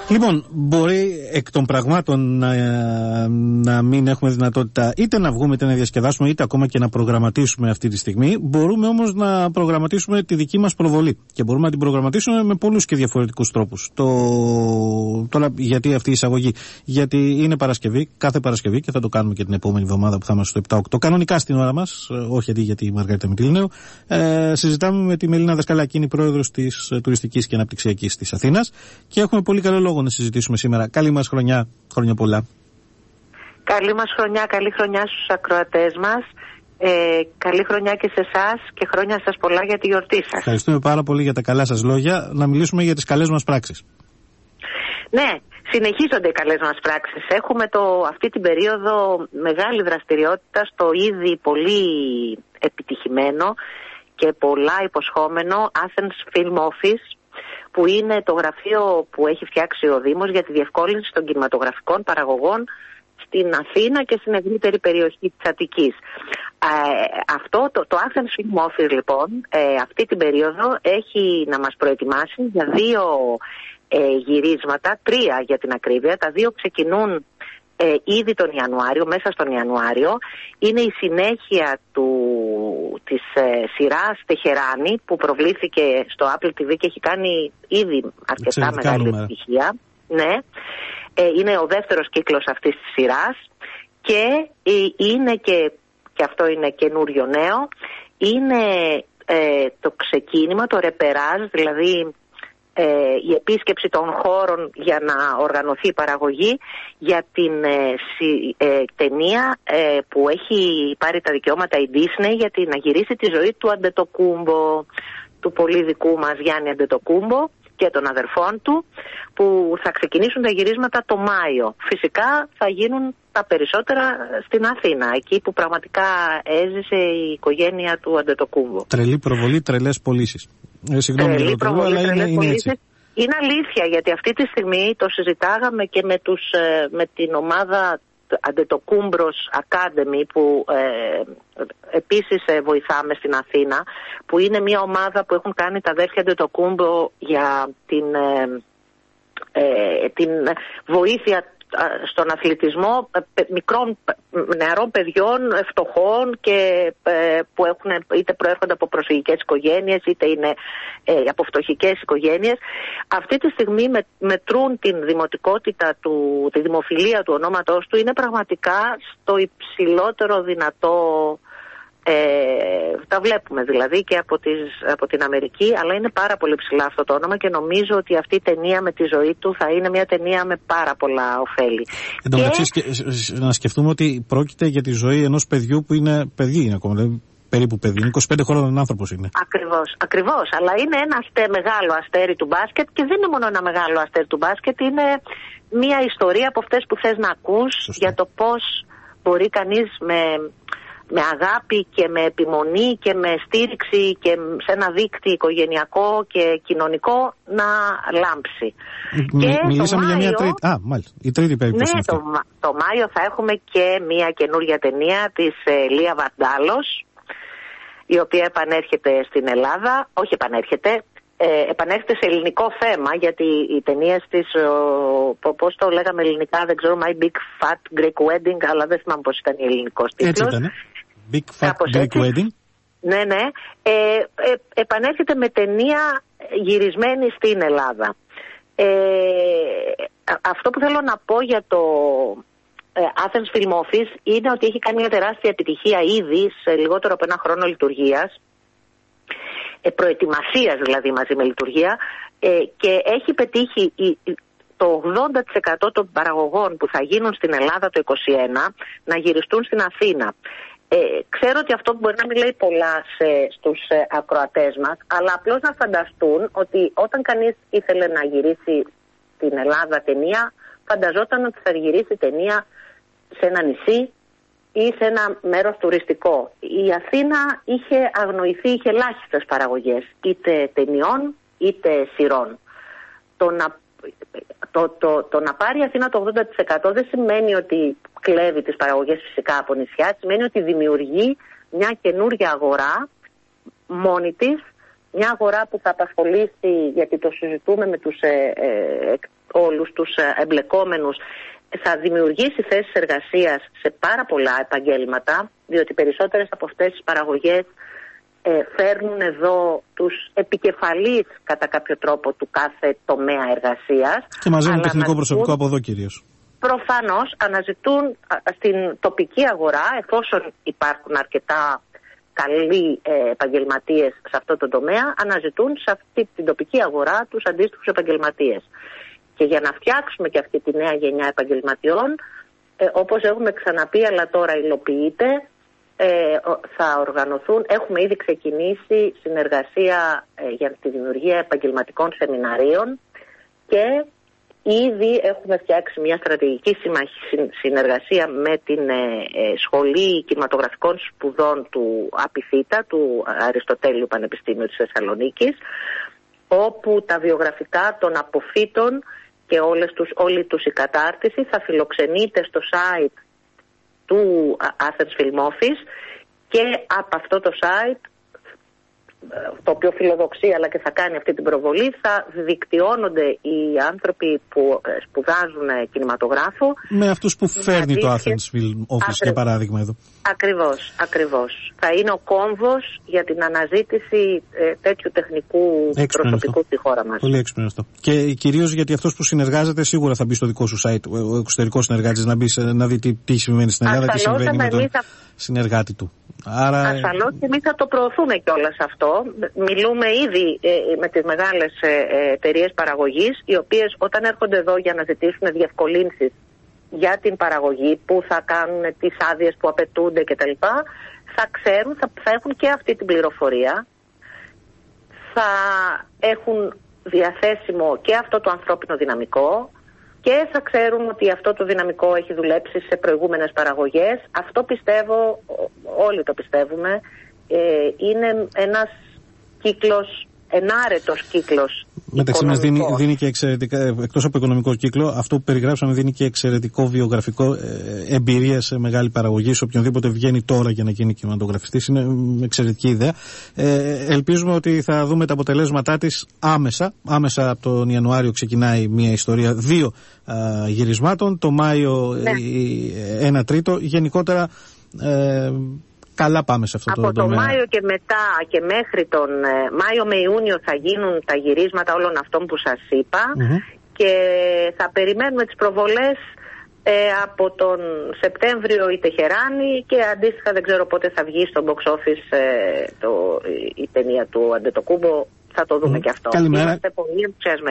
Λοιπόν, μπορεί εκ των πραγμάτων να μην έχουμε δυνατότητα είτε να βγούμε είτε να διασκεδάσουμε είτε ακόμα και να προγραμματίσουμε αυτή τη στιγμή. Μπορούμε όμως να προγραμματίσουμε τη δική μας προβολή και μπορούμε να την προγραμματίσουμε με πολλούς και διαφορετικούς τρόπους. Τώρα γιατί αυτή η εισαγωγή? Γιατί είναι Παρασκευή, κάθε Παρασκευή, και θα το κάνουμε και την επόμενη εβδομάδα που θα είμαστε στο 7-8 κανονικά στην ώρα μας, όχι γιατί η Μαργαρίτα Μητυλινέου. Συζητάμε με τη Μελίνα Δασκαλάκη, είναι η πρόεδρος της Τουριστικής και Αναπτυξιακής της Αθήνας, και έχουμε πολύ καλό λόγο να συζητήσουμε σήμερα. Καλή μας χρονιά, χρόνια πολλά. Καλή μας χρονιά, καλή χρονιά στους ακροατές μας. Καλή χρονιά και σε εσάς και χρόνια σας πολλά για τη γιορτή σας. Ευχαριστούμε πάρα πολύ για τα καλά σας λόγια. Να μιλήσουμε για τις καλές μας πράξεις. Ναι, συνεχίζονται οι καλές μας πράξεις. Έχουμε αυτή την περίοδο μεγάλη δραστηριότητα στο ήδη πολύ επιτυχημένο και πολλά υποσχόμενο Athens Film Office, που είναι το γραφείο που έχει φτιάξει ο Δήμος για τη διευκόλυνση των κινηματογραφικών παραγωγών στην Αθήνα και στην ευρύτερη περιοχή της Αττικής. Αυτό το Athens Film Office λοιπόν αυτή την περίοδο έχει να μας προετοιμάσει για 2 γυρίσματα, 3 για την ακρίβεια. Τα 2 ξεκινούν ήδη τον Ιανουάριο, μέσα στον Ιανουάριο. Είναι η συνέχεια της σειράς Τεχεράνη που προβλήθηκε στο Apple TV και έχει κάνει ήδη αρκετά μεγάλη επιτυχία. Ναι. Είναι ο δεύτερος κύκλος αυτής της σειράς και είναι και αυτό είναι καινούριο νέο, είναι το ξεκίνημα, το ρεπεράζ, δηλαδή η επίσκεψη των χώρων για να οργανωθεί η παραγωγή για την ταινία που έχει πάρει τα δικαιώματα η Disney για να γυρίσει τη ζωή του Αντετοκούμπο, του πολύ δικού μας Γιάννη Αντετοκούμπο και των αδερφών του, που θα ξεκινήσουν τα γυρίσματα το Μάιο. Φυσικά θα γίνουν τα περισσότερα στην Αθήνα, εκεί που πραγματικά έζησε η οικογένεια του Αντετοκούμπο. Τρελή προβολή, τρελές πωλήσεις. Συγγνώμη για το τρελό, αλλά είναι έτσι. Είναι αλήθεια, γιατί αυτή τη στιγμή το συζητάγαμε και με την ομάδα Αντετοκούμπρος Academy που επίσης βοηθάμε στην Αθήνα, που είναι μια ομάδα που έχουν κάνει τα αδέρφια Αντετοκούμπρο για την βοήθεια στον αθλητισμό μικρών νεαρών παιδιών φτωχών και που είτε προέρχονται από προσφυγικές οικογένειες είτε είναι από φτωχικές οικογένειες. Αυτή τη στιγμή μετρούν την δημοτικότητα τη δημοφιλία του ονόματός του, είναι πραγματικά στο υψηλότερο δυνατό. Τα βλέπουμε δηλαδή και από την Αμερική, αλλά είναι πάρα πολύ ψηλά αυτό το όνομα και νομίζω ότι αυτή η ταινία με τη ζωή του θα είναι μια ταινία με πάρα πολλά ωφέλη. Εν τω μεταξύ, να σκεφτούμε ότι πρόκειται για τη ζωή ενός παιδιού που είναι παιδί, είναι ακόμα, δηλαδή περίπου παιδί, 25 χρόνων άνθρωπος είναι. Ακριβώς, αλλά είναι ένα μεγάλο αστέρι του μπάσκετ και δεν είναι μόνο ένα μεγάλο αστέρι του μπάσκετ, είναι μια ιστορία από αυτές που θες να ακούς. Σωστή. Για το πώς μπορεί κανείς με αγάπη και με επιμονή και με στήριξη και σε ένα δίκτυο οικογενειακό και κοινωνικό να λάμψει. Μιλήσαμε για μια τρίτη. Μάλιστα. Η τρίτη περίπτωση. Ναι, το Μάιο θα έχουμε και μια καινούργια ταινία της Λία Βαρντάλος, η οποία επανέρχεται στην Ελλάδα. Όχι επανέρχεται σε ελληνικό θέμα, γιατί οι ταινίες της, πώς το λέγαμε ελληνικά, δεν ξέρω, My Big Fat Greek Wedding, αλλά δεν θυμάμαι πώς ήταν η ελληνικός τίτλος. Έτσι ήταν, Big Fat Greek Wedding. Ναι. Επανέρχεται με ταινία γυρισμένη στην Ελλάδα. Αυτό που θέλω να πω για το Athens Film Office είναι ότι έχει κάνει μια τεράστια επιτυχία ήδη σε λιγότερο από 1 χρόνο λειτουργίας, προετοιμασίας δηλαδή μαζί με λειτουργία, και έχει πετύχει το 80% των παραγωγών που θα γίνουν στην Ελλάδα το 2021 να γυριστούν στην Αθήνα. Ξέρω ότι αυτό μπορεί να μην λέει πολλά στους ακροατές μας, αλλά απλώς να φανταστούν ότι όταν κανείς ήθελε να γυρίσει στην Ελλάδα ταινία, φανταζόταν ότι θα γυρίσει ταινία σε ένα νησί ή σε ένα μέρος τουριστικό. Η Αθήνα είχε αγνοηθεί, είχε ελάχιστες παραγωγές, είτε ταινιών είτε σειρών. Το να πάρει η Αθήνα το 80% δεν σημαίνει ότι κλέβει τις παραγωγές φυσικά από νησιά, σημαίνει ότι δημιουργεί μια καινούργια αγορά μόνη της, μια αγορά που θα απασχολήσει, γιατί το συζητούμε με τους όλους τους εμπλεκόμενους, θα δημιουργήσει θέσεις εργασίας σε πάρα πολλά επαγγέλματα, διότι περισσότερες από αυτές τις παραγωγές φέρνουν εδώ τους επικεφαλείς κατά κάποιο τρόπο του κάθε τομέα εργασίας. Και μαζεύουν τεχνικό προσωπικό από εδώ κυρίως. Προφανώς αναζητούν στην τοπική αγορά, εφόσον υπάρχουν αρκετά καλοί επαγγελματίες σε αυτό το τομέα, αναζητούν σε αυτή την τοπική αγορά τους αντίστοιχους επαγγελματίες. Και για να φτιάξουμε και αυτή τη νέα γενιά επαγγελματιών, όπως έχουμε ξαναπεί αλλά τώρα υλοποιείται, θα οργανωθούν, έχουμε ήδη ξεκινήσει συνεργασία για τη δημιουργία επαγγελματικών σεμιναρίων και ήδη έχουμε φτιάξει μια στρατηγική συνεργασία με την Σχολή Κινηματογραφικών Σπουδών του ΑΠΙΘΙΤΑ, του Αριστοτέλειου Πανεπιστήμιου της Θεσσαλονίκης, όπου τα βιογραφικά των αποφύτων και όλη τους η κατάρτιση θα φιλοξενείται στο site του Athens Film Office, και από αυτό το site, το οποίο φιλοδοξεί αλλά και θα κάνει αυτή την προβολή, θα δικτυώνονται οι άνθρωποι που σπουδάζουν κινηματογράφο με αυτούς που φέρνει το Athens Film Office, για παράδειγμα εδώ. Ακριβώς. Θα είναι ο κόμβος για την αναζήτηση τέτοιου τεχνικού προσωπικού στη χώρα μας. Πολύ έξυπνο αυτό. Και κυρίως γιατί αυτός που συνεργάζεται σίγουρα θα μπει στο δικό σου site, ο εξωτερικός συνεργάτης, να δει τι συμβαίνει στην Ελλάδα, τι συμβαίνει με τον συνεργάτη του. Ασφαλώς και εμείς θα το προωθούμε κιόλας αυτό. Μιλούμε ήδη με τις μεγάλες εταιρείες παραγωγής, οι οποίες όταν έρχονται εδώ για να ζητήσουν διευκολύνσεις για την παραγωγή, που θα κάνουν τις άδειες που απαιτούνται κτλ., θα ξέρουν, θα έχουν και αυτή την πληροφορία, θα έχουν διαθέσιμο και αυτό το ανθρώπινο δυναμικό και θα ξέρουν ότι αυτό το δυναμικό έχει δουλέψει σε προηγούμενες παραγωγές. Αυτό πιστεύω, όλοι το πιστεύουμε, είναι ένας κύκλος, ενάρετος κύκλος. Μεταξύ μας δίνει και εξαιρετικά, εκτός από οικονομικό κύκλο, αυτό που περιγράψαμε δίνει και εξαιρετικό βιογραφικό, εμπειρία σε μεγάλη παραγωγή. Σε οποιονδήποτε βγαίνει τώρα για να γίνει κινηματογραφιστής, είναι εξαιρετική ιδέα. Ελπίζουμε ότι θα δούμε τα αποτελέσματά της άμεσα από τον Ιανουάριο ξεκινάει μια ιστορία 2 γυρισμάτων, το Μάιο 1 τρίτο, γενικότερα καλά πάμε σε αυτό από το τομέα. Από το Μάιο και μετά και μέχρι τον Μάιο με Ιούνιο θα γίνουν τα γυρίσματα όλων αυτών που σας είπα, και θα περιμένουμε τις προβολές από τον Σεπτέμβριο η Τεχεράνη, και αντίστοιχα δεν ξέρω πότε θα βγει στο box office η ταινία του Αντετοκούμπο, θα το δούμε και αυτό. Καλημέρα. Είμαστε πολύ ενθουσιασμένοι.